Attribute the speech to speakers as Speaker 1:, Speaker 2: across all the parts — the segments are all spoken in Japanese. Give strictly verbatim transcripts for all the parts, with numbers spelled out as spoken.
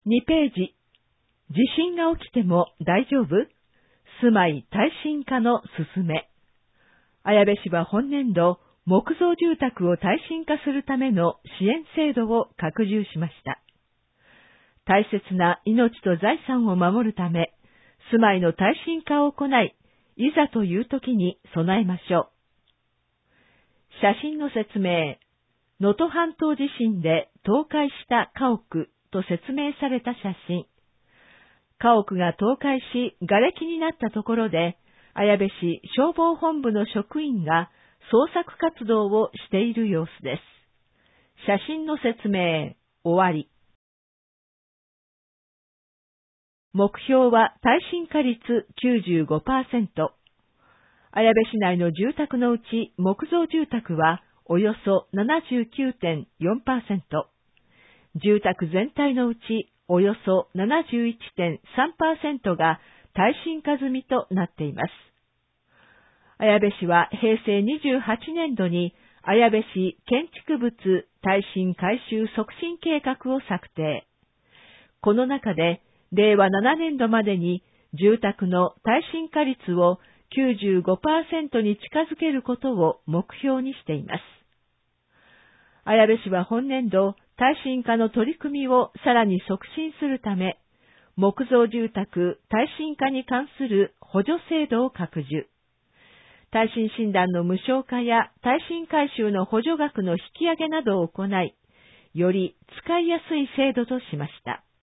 Speaker 1: にページ、地震が起きても大丈夫？住まい耐震化のすすめ。綾部市は本年度、木造住宅を耐震化するための支援制度を拡充しました。大切な命と財産を守るため、住まいの耐震化を行い、いざという時に備えましょう。写真の説明。能登半島地震で倒壊した家屋と説明された写真。家屋が倒壊し、瓦礫になったところで、綾部市消防本部の職員が捜索活動をしている様子です。写真の説明、終わり。目標は耐震化率 きゅうじゅうごパーセント。綾部市内の住宅のうち木造住宅はおよそ ななじゅうきゅうてんよんパーセント。住宅全体のうちおよそ ななじゅういちてんさんパーセント が耐震化済みとなっています。綾部市はへいせいにじゅうはちねんどに綾部市建築物耐震改修促進計画を策定。この中でれいわななねんどまでに住宅の耐震化率を きゅうじゅうごパーセント に近づけることを目標にしています。綾部市は本年度、耐震化の取り組みをさらに促進するため、木造住宅耐震化に関する補助制度を拡充。耐震診断の無償化や耐震改修の補助額の引き上げなどを行い、より使いやすい制度としました。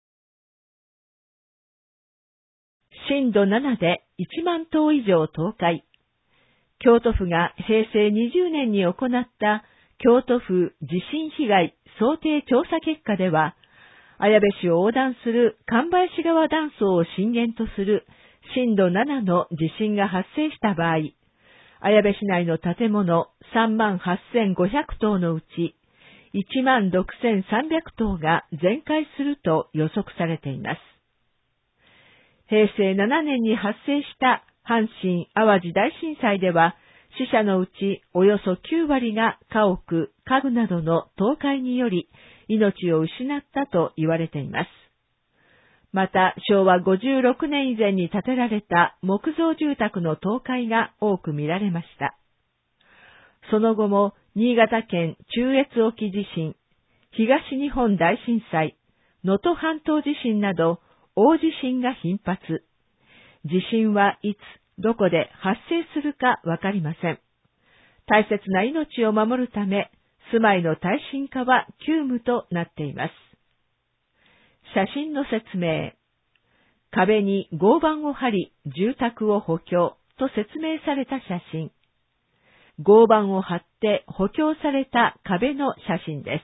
Speaker 1: 震度ななでいちまんとう以上倒壊。京都府がへいせいにじゅうねんに行った京都府地震被害想定調査結果では、綾部市を横断する神林川断層を震源とする震度ななの地震が発生した場合、綾部市内の建物さんまんはっせんごひゃくとうのうちいちまんろくせんさんびゃくとうが全壊すると予測されています。へいせいななねんに発生した阪神・淡路大震災では、死者のうちおよそきゅうわりが家屋、家具などの倒壊により命を失ったと言われています。また、しょうわごじゅうろくねん以前に建てられた木造住宅の倒壊が多く見られました。その後も、新潟県中越沖地震、東日本大震災、能登半島地震など、大地震が頻発。地震はいつ、どこで発生するかわかりません。大切な命を守るため、住まいの耐震化は急務となっています。写真の説明。壁に合板を張り、住宅を補強と説明された写真。合板を張って補強された壁の写真です。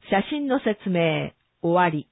Speaker 1: 写真の説明、終わり。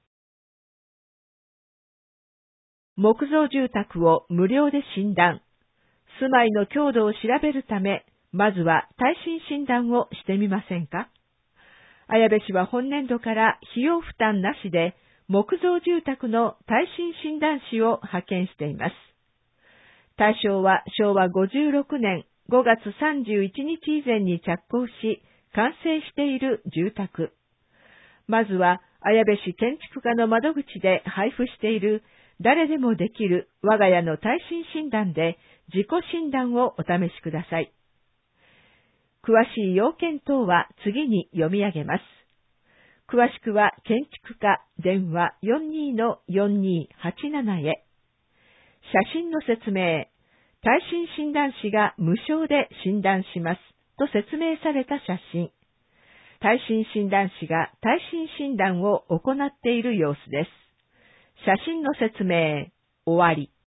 Speaker 1: 木造住宅を無料で診断。住まいの強度を調べるため、まずは耐震診断をしてみませんか？綾部市は本年度から費用負担なしで、木造住宅の耐震診断士を派遣しています。対象はしょうわごじゅうろくねんごがつさんじゅういちにち以前に着工し、完成している住宅。まずは、綾部市建築課の窓口で配布している誰でもできる我が家の耐震診断で自己診断をお試しください。詳しい要件等は次に読み上げます。詳しくは建築課電話 よんにーのよんにーはちなな へ。写真の説明。耐震診断士が無償で診断しますと説明された写真。耐震診断士が耐震診断を行っている様子です。写真の説明、終わり。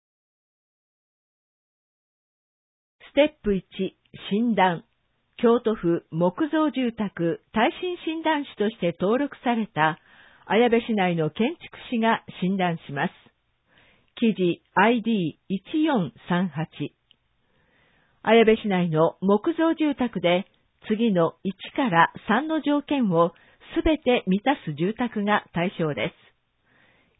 Speaker 1: ステップいち、診断。京都府木造住宅耐震診断士として登録された綾部市内の建築士が診断します。記事 アイディーいちよんさんはち。綾部市内の木造住宅で次のいちからさんの条件をすべて満たす住宅が対象です。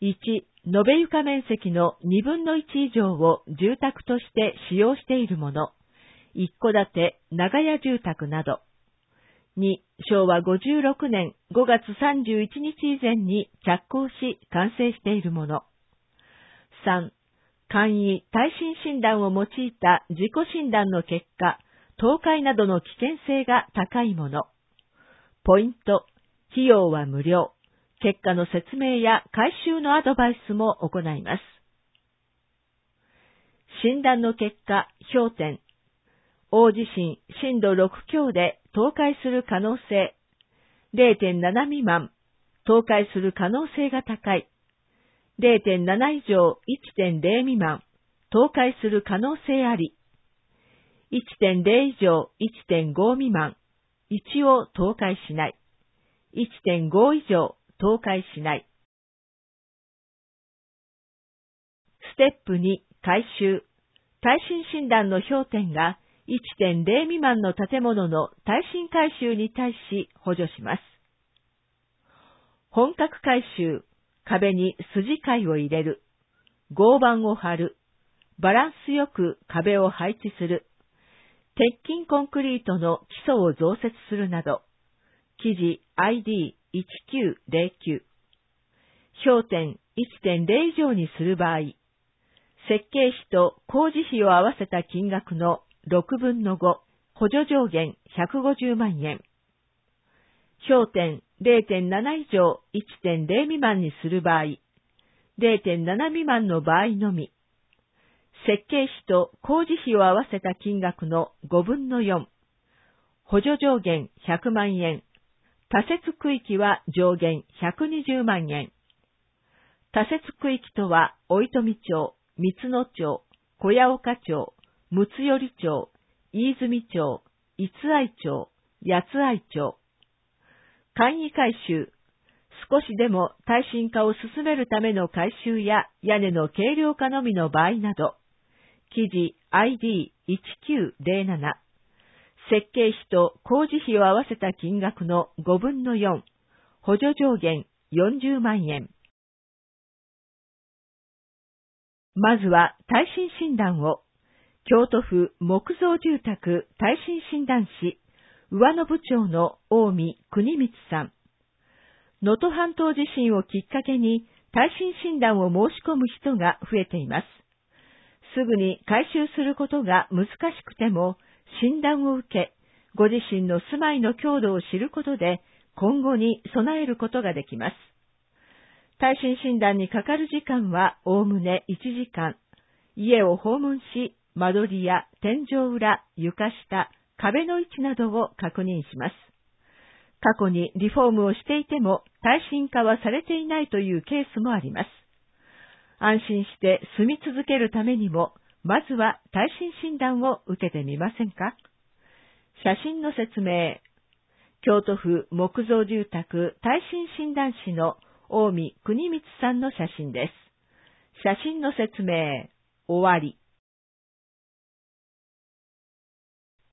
Speaker 1: いち、延べ床面積のにぶんのいち以上を住宅として使用しているもの、一戸建て、長屋住宅など。 に、しょうわごじゅうろくねんごがつさんじゅういちにち以前に着工し完成しているもの。さん、簡易耐震診断を用いた自己診断の結果、倒壊などの危険性が高いもの。ポイント、費用は無料。結果の説明や改修のアドバイスも行います。診断の結果、評点。大地震、震度ろく強で倒壊する可能性。れいてんなな 未満。倒壊する可能性が高い。れいてんなな 以上 いってんれい 未満。倒壊する可能性あり。いってんれい 以上 いってんご 未満。一応倒壊しない。いってんご 以上倒壊しない。ステップに、改修。耐震診断の評点が いってんれい 未満の建物の耐震改修に対し補助します。本格改修。壁に筋階を入れる。合板を張る。バランスよく壁を配置する。鉄筋コンクリートの基礎を増設するなど。記事 アイディーいちきゅうぜろきゅう。評点 いってんれい 以上にする場合、設計費と工事費を合わせた金額のろくぶんのご、補助上限ひゃくごじゅうまんえん。評点 れいてんなな 以上 いってんれい 未満にする場合、れいてんなな 未満の場合のみ、設計費と工事費を合わせた金額のごぶんのよん、補助上限ひゃくまんえん、多設区域は上限ひゃくにじゅうまんえん。多設区域とは、おいとみ町、三野町、小屋岡町、睦寄町、飯泉町、逸愛町、八愛町。簡易改修。少しでも耐震化を進めるための改修や屋根の軽量化のみの場合など。記事 アイディーいちきゅうぜろなな。設計費と工事費を合わせた金額のごぶんのよん。補助上限よんじゅうまんえん。まずは耐震診断を、京都府木造住宅耐震診断士、上野部長の大見国光さん。能登半島地震をきっかけに耐震診断を申し込む人が増えています。すぐに改修することが難しくても、診断を受け、ご自身の住まいの強度を知ることで、今後に備えることができます。耐震診断にかかる時間はおおむねいちじかん。家を訪問し、間取りや天井裏、床下、壁の位置などを確認します。過去にリフォームをしていても耐震化はされていないというケースもあります。安心して住み続けるためにも、まずは耐震診断を受けてみませんか？写真の説明。京都府木造住宅耐震診断士の大見国光さんの写真です。写真の説明。終わり。